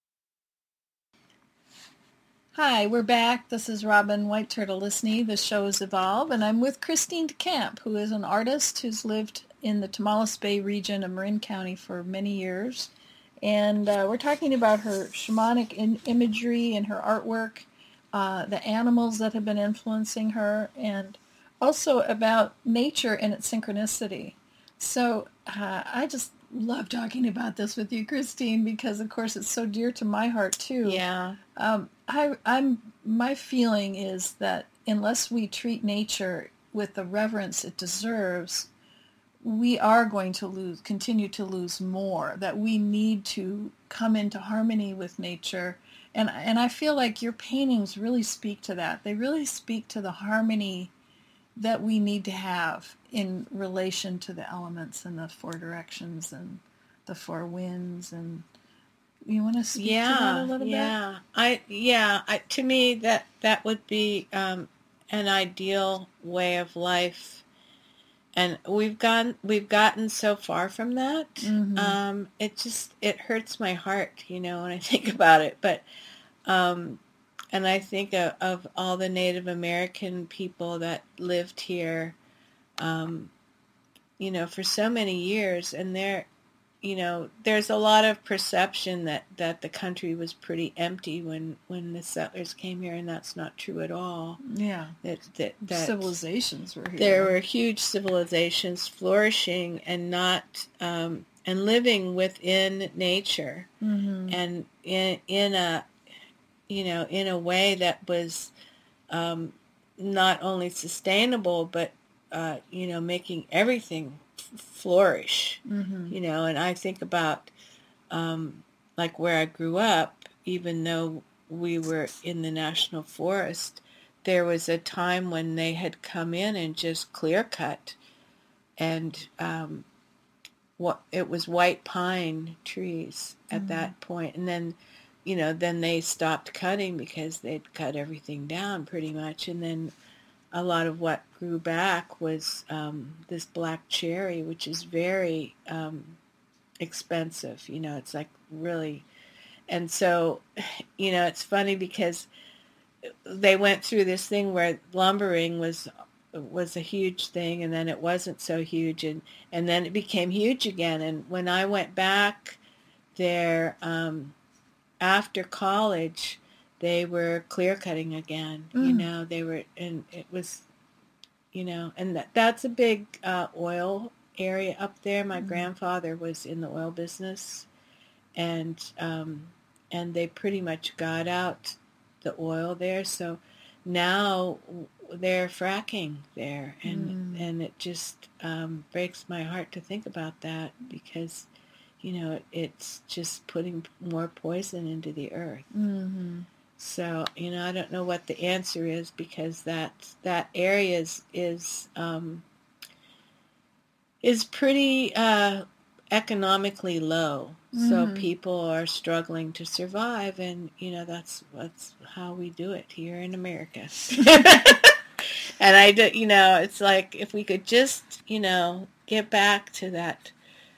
Hi, we're back. This is Robin White Turtle Listening. The show is Evolve, and I'm with Christine DeCamp, who is an artist who's lived in the Tomales Bay region of Marin County for many years. And uh, we're talking about her shamanic in- imagery and her artwork, uh, the animals that have been influencing her, and also about nature and its synchronicity. So uh, I just love talking about this with you, Christine, because of course it's so dear to my heart too. Yeah. Um, I, I'm my feeling is that unless we treat nature with the reverence it deserves, we are going to lose, continue to lose more. That we need to come into harmony with nature, and and I feel like your paintings really speak to that. They really speak to the harmony that we need to have in relation to the elements and the four directions and the four winds. And you want to speak Yeah. to that a little Yeah. I, yeah. I, to me, that, that would be, um, an ideal way of life. And we've gone, we've gotten so far from that. Mhm. Um, it just, it hurts my heart, you know, when I think about it. But, um, and I think of, of all the Native American people that lived here, um, you know, for so many years, and they're, you know, there's a lot of perception that, that the country was pretty empty when, when the settlers came here, and that's not true at all. Yeah. That, that, that Civilizations were here. There were huge civilizations flourishing and not um, and living within nature, mm-hmm. and in in a you know in a way that was um, not only sustainable but uh, you know making everything f- flourish. Mm-hmm. You know, and I think about um, like where I grew up, even though we were in the national forest. There was a time when they had come in and just clear cut, and um, what it was white pine trees at mm-hmm. that point, and then, you know, then they stopped cutting because they'd cut everything down pretty much, and then a lot of what grew back was um, this black cherry, which is very um, expensive. You know, it's like really, and so, you know, it's funny because they went through this thing where lumbering was was a huge thing, and then it wasn't so huge, and, and then it became huge again. And when I went back there um, after college, they were clear cutting again. Mm. You know, they were, and it was, you know, and that that's a big uh, oil area up there. My mm. grandfather was in the oil business, and um, and they pretty much got out the oil there, so now they're fracking there, and mm. and it just um, breaks my heart to think about that, because you know it, it's just putting more poison into the earth. Mm-hmm. So you know I don't know what the answer is, because that that area is is um, is pretty uh, economically low. Mm-hmm. So people are struggling to survive, and you know that's that's how we do it here in America. And I do, you know, it's like if we could just, you know, get back to that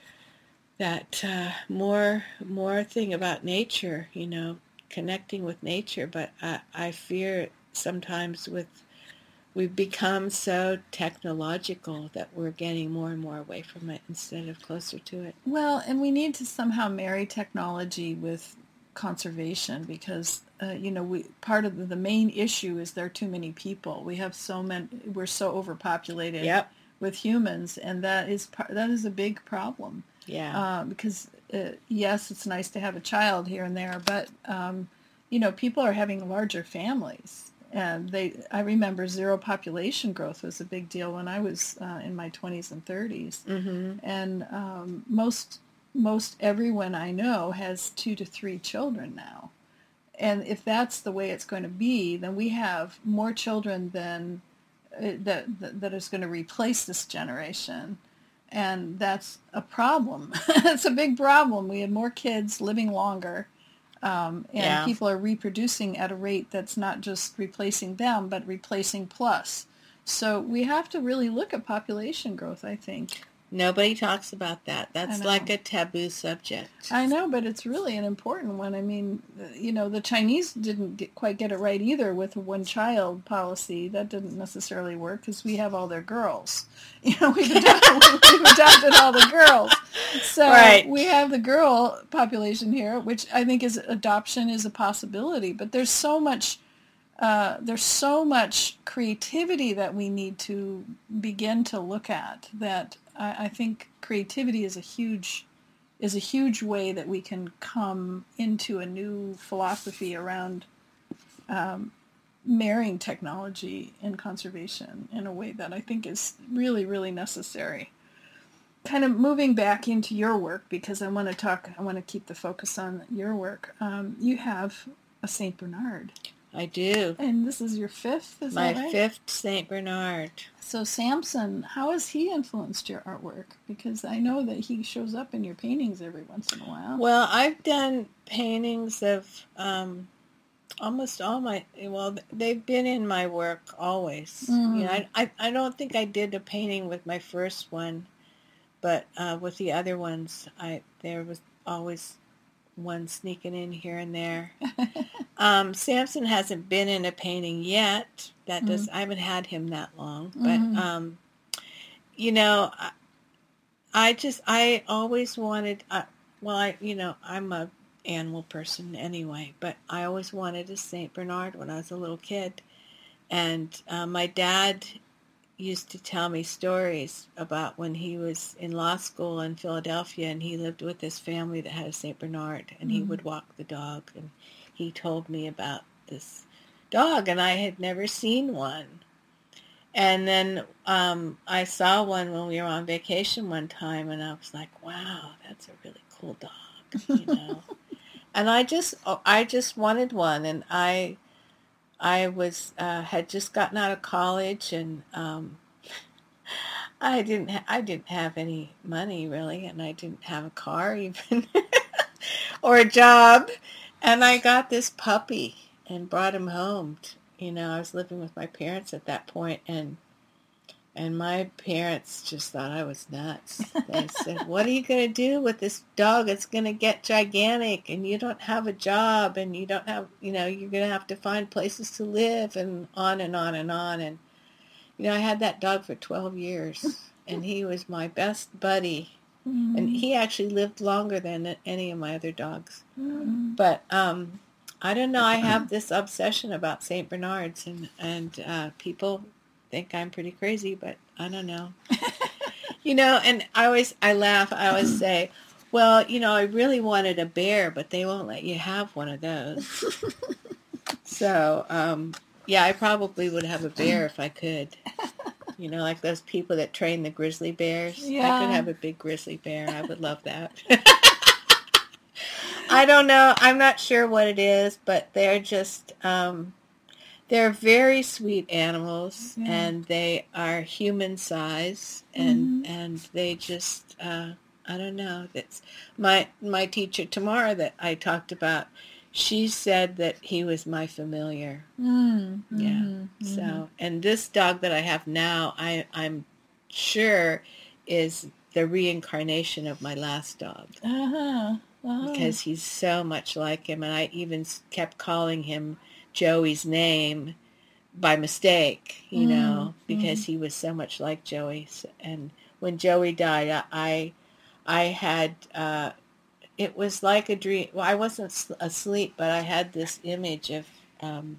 that uh, more more thing about nature, you know, connecting with nature. But I, I fear sometimes with we've become so technological that we're getting more and more away from it instead of closer to it. Well, and we need to somehow marry technology with conservation, because, uh, you know, we part of the, the main issue is there are too many people. We have so many, we're so overpopulated yep. with humans, and that is that is a big problem. Yeah. Uh, because, uh, yes, it's nice to have a child here and there, but, um, you know, people are having larger families. And they, I remember zero population growth was a big deal when I was uh, in my twenties and thirties. Mm-hmm. And um, most most everyone I know has two to three children now. And if that's the way it's going to be, then we have more children than uh, that, that that is going to replace this generation. And that's a problem. It's a big problem. We have more kids living longer. Um, and yeah. people are reproducing at a rate that's not just replacing them, but replacing plus. So we have to really look at population growth, I think. Nobody talks about that. That's like a taboo subject. I know, but it's really an important one. I mean, you know, the Chinese didn't get, quite get it right either with a one-child policy. That didn't necessarily work because we have all their girls. You know, we've adopted, we've adopted all the girls. So right. we have the girl population here, which I think is adoption is a possibility. But there's so much, uh, there's so much creativity that we need to begin to look at that. I think creativity is a huge is a huge way that we can come into a new philosophy around um, marrying technology and conservation in a way that I think is really, really necessary. Kind of moving back into your work, because I want to talk, I want to keep the focus on your work. Um, you have a Saint Bernard. I do. And this is your fifth, is My that right? fifth Saint Bernard. So Samson, how has he influenced your artwork? Because I know that he shows up in your paintings every once in a while. Well, I've done paintings of um, almost all my, well, they've been in my work always. Mm-hmm. You know, I, I, I don't think I did a painting with my first one, but uh, with the other ones, I there was always one sneaking in here and there. um, Samson hasn't been in a painting yet. That does. Mm-hmm. I haven't had him that long, but mm-hmm. um, you know, I, I just, I always wanted, uh, well, I, you know, I'm a animal person anyway, but I always wanted a Saint Bernard when I was a little kid. And uh, my dad used to tell me stories about when he was in law school in Philadelphia, and he lived with this family that had a Saint Bernard, and mm-hmm. he would walk the dog, and he told me about this dog, and I had never seen one. And then um, I saw one when we were on vacation one time, and I was like, wow, that's a really cool dog, you know. And I just, I just wanted one, and I, I was, uh, had just gotten out of college, and um, I didn't, ha- I didn't have any money really, and I didn't have a car even, or a job, and I got this puppy and brought him home. To, you know, I was living with my parents at that point, and and my parents just thought I was nuts. They said, what are you going to do with this dog? It's going to get gigantic, and you don't have a job, and you don't have, you know, you're going to have to find places to live, and on and on and on. And, you know, I had that dog for twelve years, and he was my best buddy. Mm-hmm. And he actually lived longer than any of my other dogs. Mm-hmm. But um, I don't know. I have this obsession about Saint Bernards, and, and uh, people think I'm pretty crazy, but I don't know. You know, and I always, I laugh. I always say, well, you know, I really wanted a bear, but they won't let you have one of those. So, um, yeah, I probably would have a bear if I could. You know, like those people that train the grizzly bears. Yeah. I could have a big grizzly bear. I would love that. I don't know. I'm not sure what it is, but they're just, um, they're very sweet animals, yeah. and they are human size, and mm-hmm. and they just, uh, I don't know. That's my my teacher Tamara that I talked about. She said that he was my familiar. Mm-hmm. Yeah. Mm-hmm. So, and this dog that I have now, I I'm sure is the reincarnation of my last dog. Uh-huh. Uh-huh. Because he's so much like him, and I even kept calling him Joey's name by mistake, you mm, know, because mm. he was so much like Joey. And when Joey died, I, I had, uh, it was like a dream. Well, I wasn't asleep, but I had this image of um,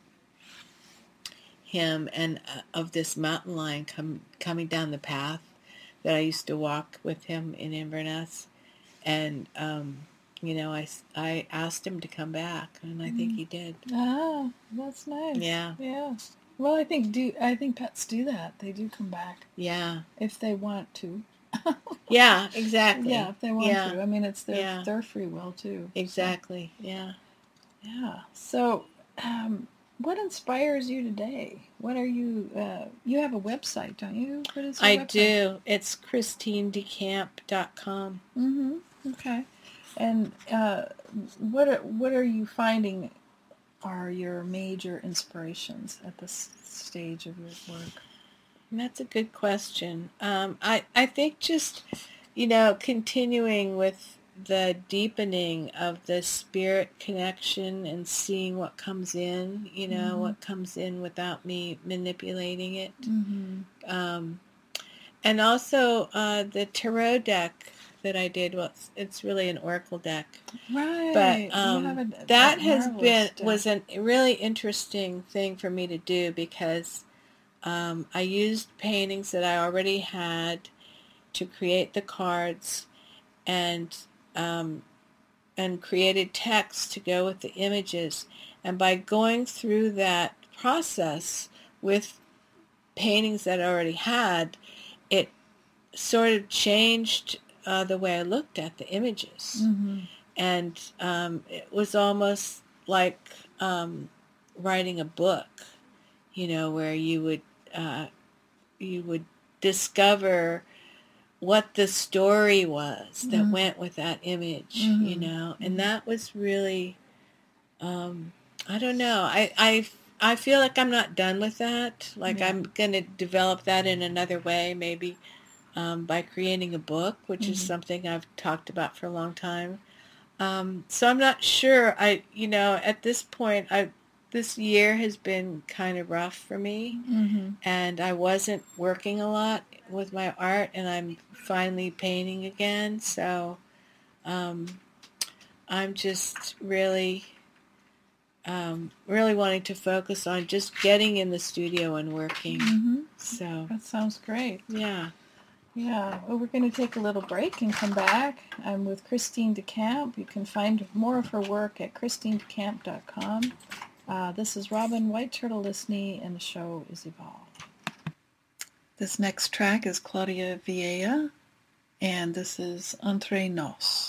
him and uh, of this mountain lion come, coming down the path that I used to walk with him in Inverness. And, um, you know, I, I asked him to come back, and I think he did. Ah, that's nice. Yeah. Yeah. Well, I think do I think pets do that. They do come back. Yeah. If they want to. Yeah, exactly. Yeah, if they want yeah. to. I mean, it's their yeah. their free will too. Exactly. So. Yeah. Yeah. So, um, what inspires you today? What are you? Uh, you have a website, don't you? What is your I website? do. It's Christine DeCamp dot com. Mm-hmm. Okay. And uh, what are, what are you finding are your major inspirations at this stage of your work? That's a good question. Um, I, I think just, you know, continuing with the deepening of the spirit connection and seeing what comes in, you know, mm-hmm. what comes in without me manipulating it. Mm-hmm. Um, and also uh, the tarot deck that I did, well, it's, it's really an oracle deck. Right. But um, a, that has been, deck. was a really interesting thing for me to do because um, I used paintings that I already had to create the cards and um, and created text to go with the images. And by going through that process with paintings that I already had, it sort of changed Uh, the way I looked at the images. Mm-hmm. And um, it was almost like um, writing a book, you know, where you would uh, you would discover what the story was that mm-hmm. went with that image, mm-hmm. you know. And that was really, um, I don't know, I, I, I feel like I'm not done with that. Like yeah. I'm going to develop that in another way, maybe. Um, by creating a book, which mm-hmm. is something I've talked about for a long time. Um, so I'm not sure. I, you know, at this point, I, this year has been kind of rough for me, Mm-hmm. and I wasn't working a lot with my art, and I'm finally painting again. So um, I'm just really, um, really wanting to focus on just getting in the studio and working. Mm-hmm. So That sounds great. yeah. Yeah, well, we're going to take a little break and come back. I'm with Christine DeCamp. You can find more of her work at christine decamp dot com. Uh, this is Robin White Turtle Listening, and the show is Evolve. This next track is Claudia Vieira, and this is Entre Nos.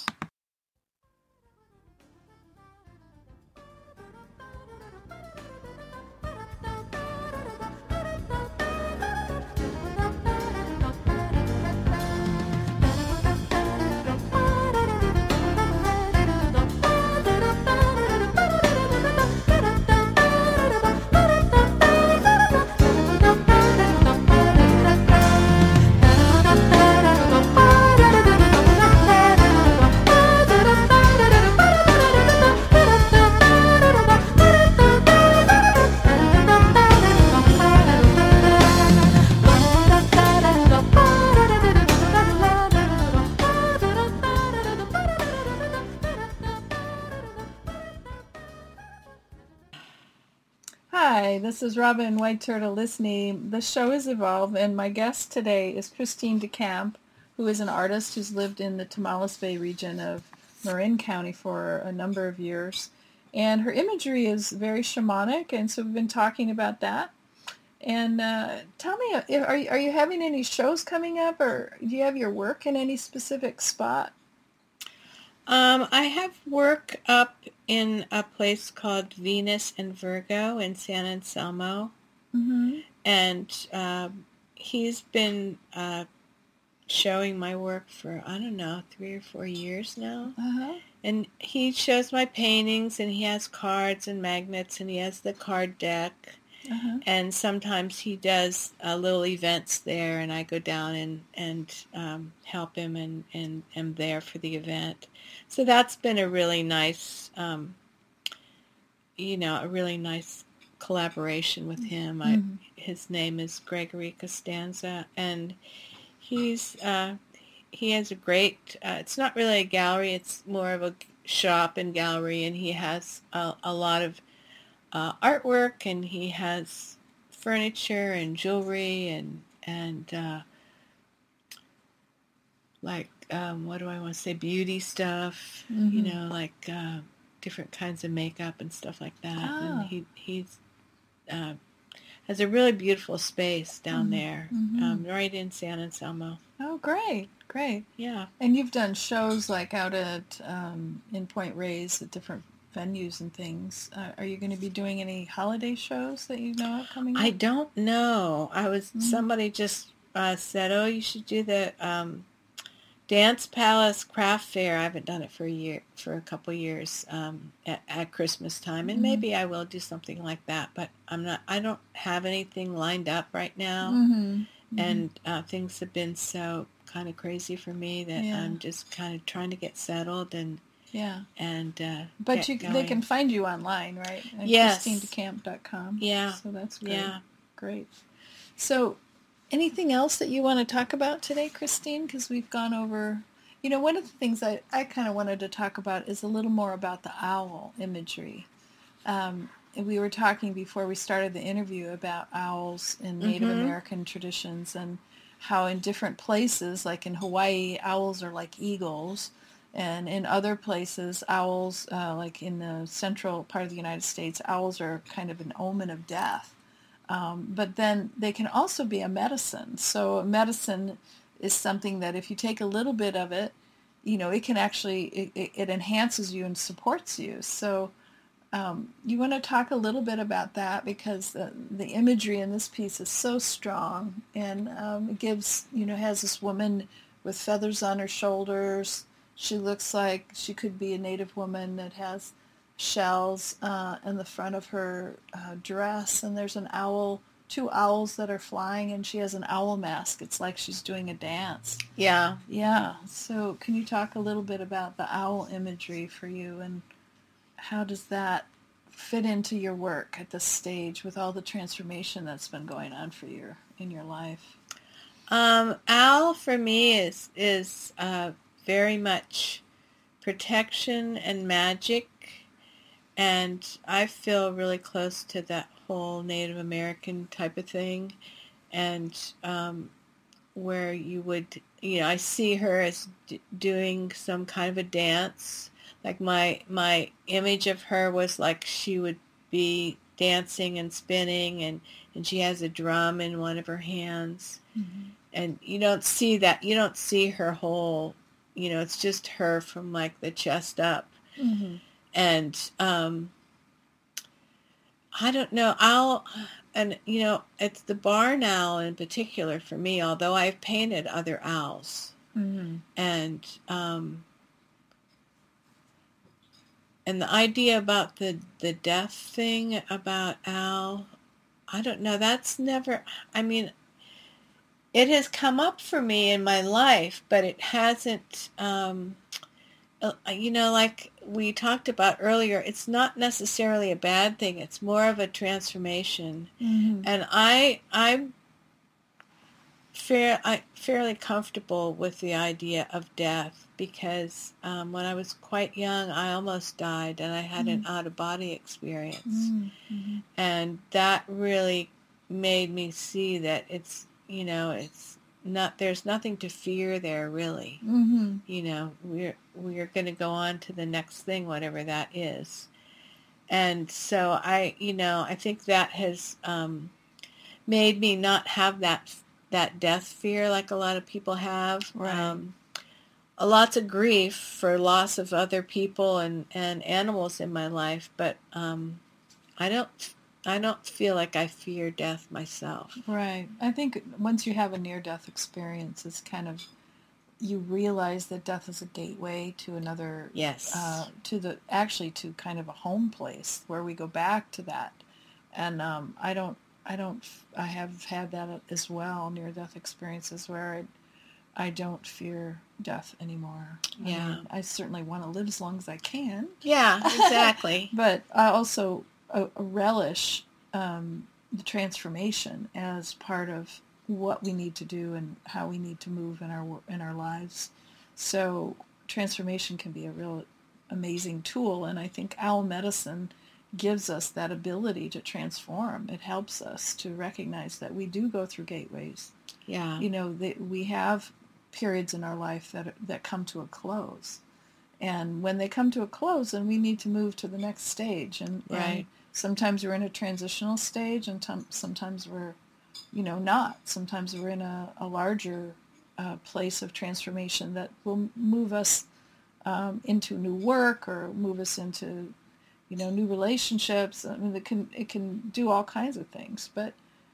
Hi, this is Robin White Turtle Listening. The show is Evolve, and my guest today is Christine DeCamp, who is an artist who's lived in the Tomales Bay region of Marin County for a number of years. And her imagery is very shamanic, and so we've been talking about that. And uh, tell me, are you, are you having any shows coming up, or do you have your work in any specific spot? Um, I have work up in a place called Venus and Virgo in San Anselmo, Mm-hmm. and um, he's been uh, showing my work for, I don't know, three or four years now. Uh-huh. And he shows my paintings, and he has cards and magnets, and he has the card deck. Uh-huh. And sometimes he does uh, little events there, and I go down and, and um, help him and, and am there for the event. So that's been a really nice, um, you know, a really nice collaboration with him. I, Mhm. his name is Gregory Costanza, and he's uh, he has a great, uh, it's not really a gallery, it's more of a shop and gallery, and he has a, a lot of Uh, artwork, and he has furniture and jewelry and and uh, like um, what do I want to say, beauty stuff, Mhm. you know, like uh, different kinds of makeup and stuff like that. Ah. And he he's uh, has a really beautiful space down Mhm. there, Mhm. um, right in San Anselmo. Oh, great, great. Yeah. And you've done shows like out at um, in Point Reyes at different venues and things. Uh, are you going to be doing any holiday shows that you know of coming up? I don't know. I was Mhm. somebody just uh, said, "Oh, you should do the um, Dance Palace Craft Fair." I haven't done it for a year, for a couple of years um, at, at Christmas time, and Mhm. maybe I will do something like that. But I'm not. I don't have anything lined up right now, Mm-hmm. and uh, things have been so kind of crazy for me that Yeah. I'm just kind of trying to get settled and Yeah. and uh, But get you, going. they can find you online, right? At Yes. christine decamp dot com. Yeah. So that's great. Yeah. Great. So anything else that you want to talk about today, Christine? Because we've gone over, you know, one of the things I, I kind of wanted to talk about is a little more about the owl imagery. Um, and we were talking before we started the interview about owls in Native Mhm. American traditions and how in different places, like in Hawaii, owls are like eagles. And in other places, owls, uh, like in the central part of the United States, owls are kind of an omen of death. Um, but then they can also be a medicine. So medicine is something that if you take a little bit of it, you know, it can actually, it, it, it enhances you and supports you. So um, you want to talk a little bit about that because the, the imagery in this piece is so strong, and um, it gives, you know, has this woman with feathers on her shoulders. She looks like she could be a Native woman that has shells uh, in the front of her uh, dress, and there's an owl, two owls that are flying, and she has an owl mask. It's like she's doing a dance. Yeah. Yeah. So can you talk a little bit about the owl imagery for you, and how does that fit into your work at this stage with all the transformation that's been going on for you in your life? Um, Al for me is is uh, very much protection and magic, and I feel really close to that whole Native American type of thing, and um, where you would, you know, I see her as d- doing some kind of a dance. Like my my image of her was like she would be dancing and spinning, and, and she has a drum in one of her hands. Mm-hmm. And you don't see that. You don't see her whole, you know, it's just her from like the chest up. Mm-hmm. And um, I don't know. I'll, and you know, it's the barn owl in particular for me, although I've painted other owls. Mm-hmm. And, um, and the idea about the, the death thing about Al, I don't know. That's never, I mean, it has come up for me in my life, but it hasn't, um, uh, you know, like we talked about earlier, it's not necessarily a bad thing. It's more of a transformation. Mm-hmm. And I, I'm fair, I fairly comfortable with the idea of death because um, when I was quite young, I almost died and I had Mm-hmm. an out-of-body experience. Mm-hmm. And that really made me see that it's, you know, it's not, there's nothing to fear there really. Mm-hmm. You know, we're, we're going to go on to the next thing, whatever that is. And so I, you know, I think that has um, made me not have that, that death fear like a lot of people have. Right. Um, a lots of grief for loss of other people and, and animals in my life, but um, I don't I don't feel like I fear death myself. Right. I think once you have a near-death experience, it's kind of, you realize that death is a gateway to another, Yes. uh, to the, actually to kind of a home place where we go back to that. And um, I don't, I don't, I have had that as well, near-death experiences where I, I don't fear death anymore. I Yeah. mean, I certainly want to live as long as I can. Yeah, exactly. But I also uh, relish um, the transformation as part of what we need to do and how we need to move in our in our lives. So transformation can be a real amazing tool, and I think owl medicine gives us that ability to transform. It helps us to recognize that we do go through gateways. Yeah. You know, that we have periods in our life that that come to a close. And when they come to a close, then we need to move to the next stage. And, Right. and sometimes we're in a transitional stage, and t- sometimes we're, you know, not. Sometimes we're in a, a larger uh, place of transformation that will move us um, into new work or move us into, you know, new relationships. I mean, it can it can do all kinds of things. But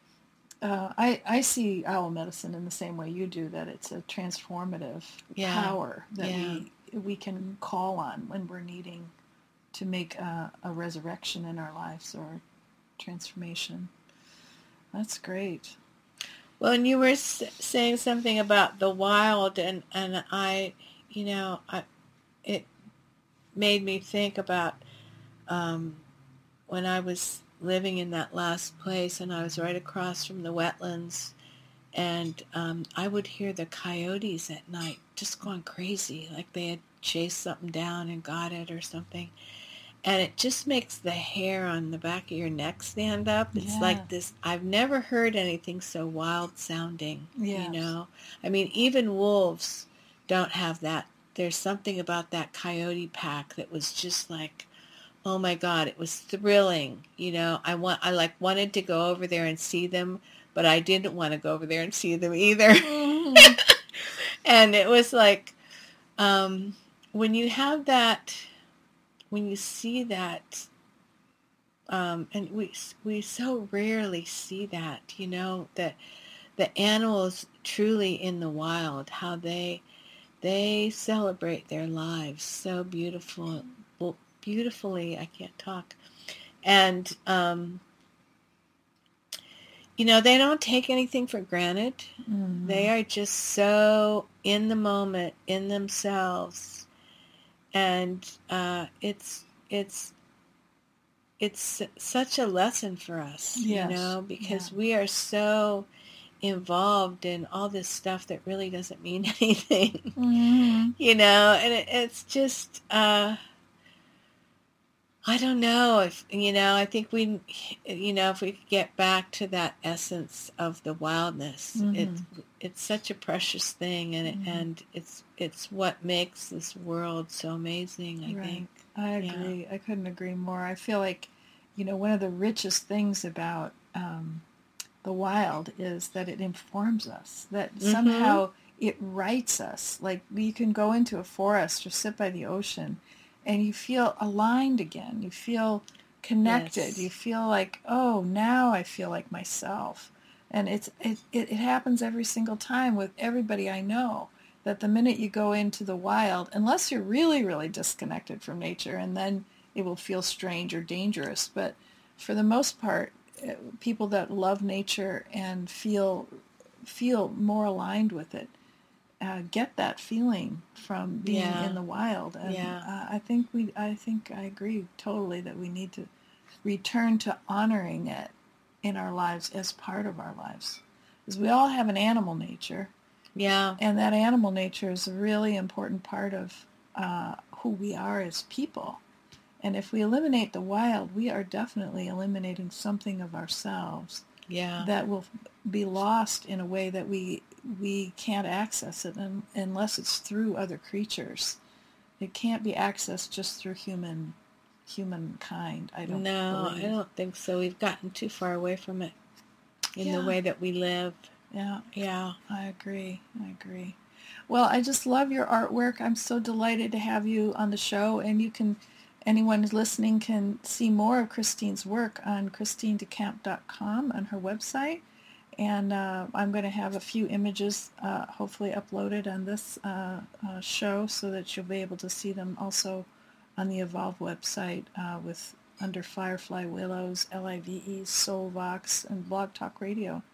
uh, I I see owl medicine in the same way you do. That it's a transformative Yeah. power that Yeah. we we can call on when we're needing to make a, a resurrection in our lives or transformation. That's great. Well, and you were s- saying something about the wild, and, and I, you know, I, it made me think about um, when I was living in that last place, and I was right across from the wetlands, and um, I would hear the coyotes at night just going crazy, like they had chased something down and got it or something. And it just makes the hair on the back of your neck stand up. It's Yeah. like this, I've never heard anything so wild sounding, Yes. you know? I mean, even wolves don't have that. There's something about that coyote pack that was just like, oh my God, it was thrilling. You know, I want, I like wanted to go over there and see them, but I didn't want to go over there and see them either. Mm-hmm. And it was like, um, when you have that, when you see that, um, and we we so rarely see that, you know, that the animals truly in the wild, how they they celebrate their lives so beautiful, beautifully. I can't talk, and um, you know, they don't take anything for granted. Mm-hmm. They are just so in the moment, in themselves, and uh, it's it's it's such a lesson for us, Yes. you know, because Yeah. we are so involved in all this stuff that really doesn't mean anything, Mm-hmm. you know, and it, it's just, uh, I don't know if, you know, I think we, you know, if we could get back to that essence of the wildness, Mhm. it's, it's such a precious thing, and, Mhm. it, and it's, it's what makes this world so amazing, I Right. think. I Yeah. agree. I couldn't agree more. I feel like, you know, one of the richest things about um, the wild is that it informs us, that Mhm. somehow it writes us. Like you can go into a forest or sit by the ocean and you feel aligned again. You feel connected. Yes. You feel like, oh, now I feel like myself. And it's it, it, it happens every single time with everybody I know, that the minute you go into the wild, unless you're really, really disconnected from nature, and then it will feel strange or dangerous. But for the most part, uh, people that love nature and feel feel more aligned with it uh, get that feeling from being Yeah. in the wild. And Yeah. uh, I think we, I think I agree totally that we need to return to honoring it in our lives as part of our lives, because we all have an animal nature. Yeah. And that animal nature is a really important part of uh, who we are as people. And if we eliminate the wild, we are definitely eliminating something of ourselves Yeah. that will be lost in a way that we we can't access it un, unless it's through other creatures. It can't be accessed just through human humankind, I don't No, believe. I don't think so. We've gotten too far away from it in Yeah. the way that we live. Yeah. Yeah. I agree. I agree. Well, I just love your artwork. I'm so delighted to have you on the show, and you can, anyone who's listening can see more of Christine's work on christine de camp dot com on her website. And uh, I'm going to have a few images uh, hopefully uploaded on this uh, uh, show so that you'll be able to see them also on the Evolve website uh, with under Firefly Willows, L I V E, Soulvox, and Blog Talk Radio.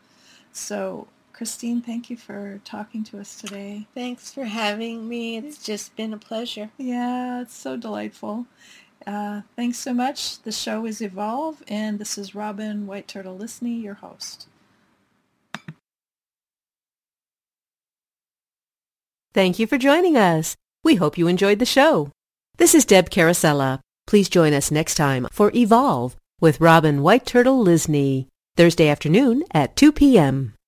So, Christine, thank you for talking to us today. Thanks for having me. It's just been a pleasure. Yeah, it's so delightful. Uh, thanks so much. The show is Evolve, and this is Robin White Turtle Liснey, your host. Thank you for joining us. We hope you enjoyed the show. This is Deb Carosella. Please join us next time for Evolve with Robin White Turtle Liснey, Thursday afternoon at two p.m.